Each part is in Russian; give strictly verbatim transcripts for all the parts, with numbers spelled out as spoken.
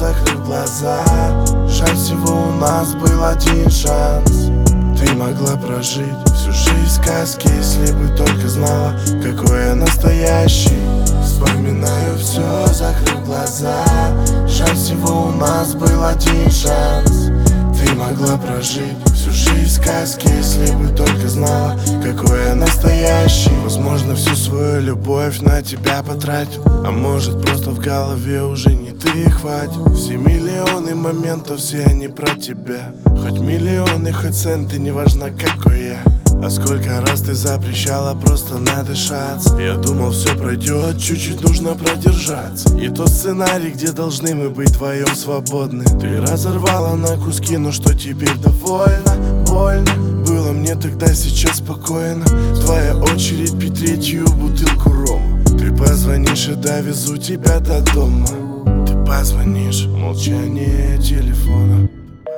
закрыв глаза. Жаль, всего у нас был один шанс. Ты могла прожить всю жизнь сказки, если бы только знала, какой я настоящий. Вспоминаю все, закрыв глаза. Жаль, всего у нас был один шанс. Ты могла прожить всю жизнь сказки, если бы только знала, какой я настоящий. Возможно, всю свою любовь на тебя потратил, а может, просто в голове уже не ты и хватит. Все миллионы моментов, все они про тебя. Хоть миллионы, хоть центы, неважно какой я. А сколько раз ты запрещала просто надышаться. Я думал, все пройдет, чуть-чуть нужно продержаться. И тот сценарий, где должны мы быть вдвоем свободны, ты разорвала на куски, но что теперь довольно? Больно было мне тогда, сейчас спокойно. Твоя очередь пить третью бутылку рома. Ты позвонишь и довезу тебя до дома. Ты позвонишь, молчание телефона.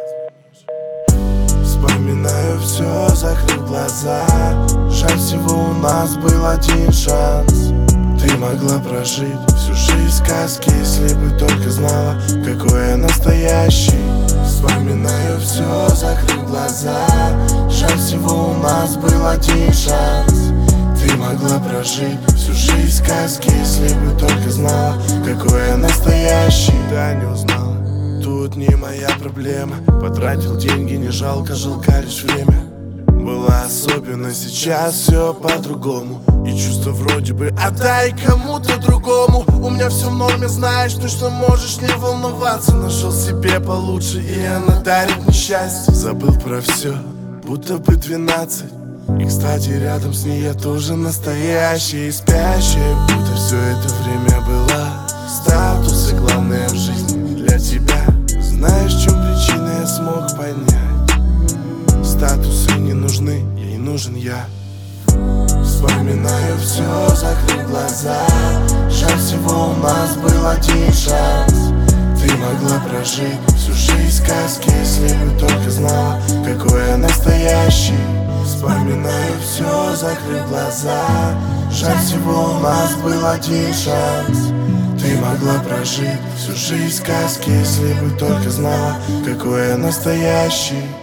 Вспоминаю все, закрыв глаза. Жаль, всего у нас был один шанс. Ты могла прожить всю жизнь сказки, если бы только знала, какой я настоящий. Вспоминаю все, закрыв глаза. Жаль, всего у нас был один шанс. Ты могла прожить всю жизнь сказки, если бы только знала, какой я настоящий. Да, не узнала, тут не моя проблема. Потратил деньги, не жалко, жалко лишь время. Было особенно, сейчас все по-другому. И чувство вроде бы отдай кому-то другому. У меня все в норме, знаешь, ты что можешь не волноваться. Нашел себе получше, и она дарит несчастье. Забыл про все, будто бы двенадцать. И, кстати, рядом с ней я тоже настоящая и спящая, будто все это время была. Статусы главное в жизни для тебя. Знаешь, в чем причина, я смог понять. Статусы не нужны, ей нужен я. Вспоминаю все, закрыв глаза. Жаль, всего у нас был один шанс. Ты могла прожить всю жизнь сказки, если бы только знала, какой я настоящий. Вспоминаю все, закрыв глаза. Жаль, всего у нас был один шанс. Ты могла прожить всю жизнь сказки, если бы только знала, какой я настоящий.